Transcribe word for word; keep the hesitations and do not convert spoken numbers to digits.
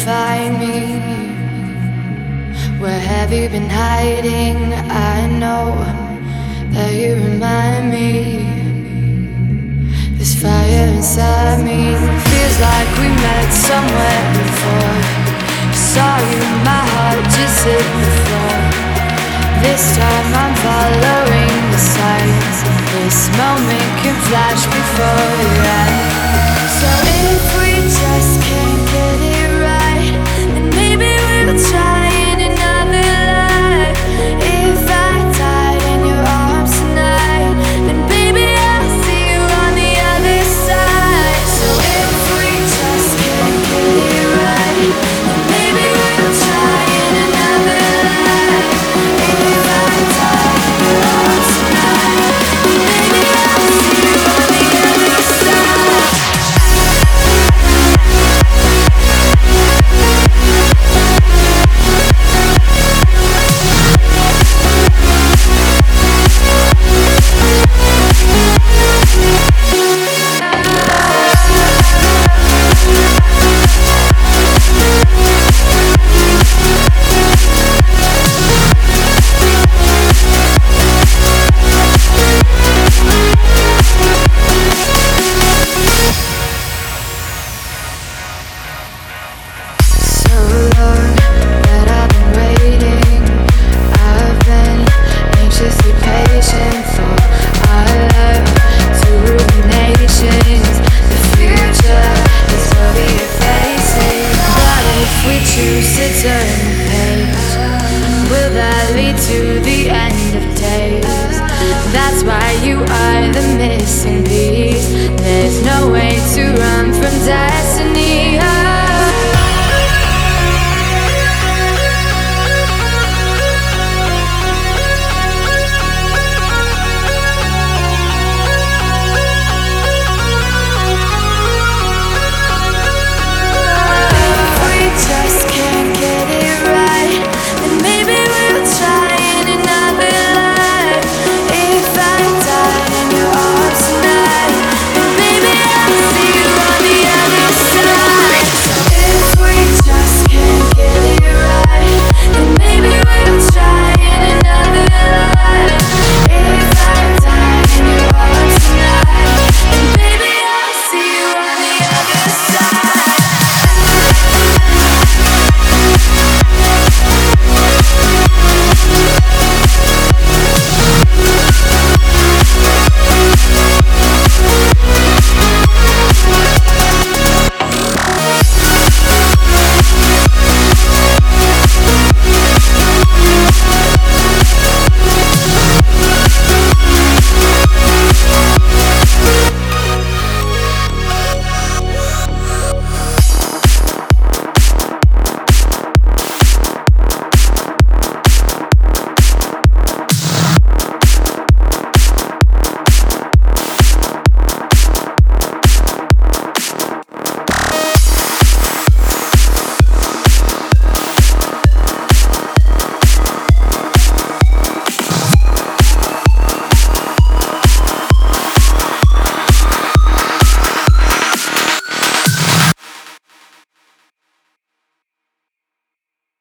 find me. Where have you been hiding? I know that you remind me. This fire inside me feels like we met somewhere before. Saw you, my heart just hit the floor. This time I'm following the signs. This moment can flash before your eyes. So if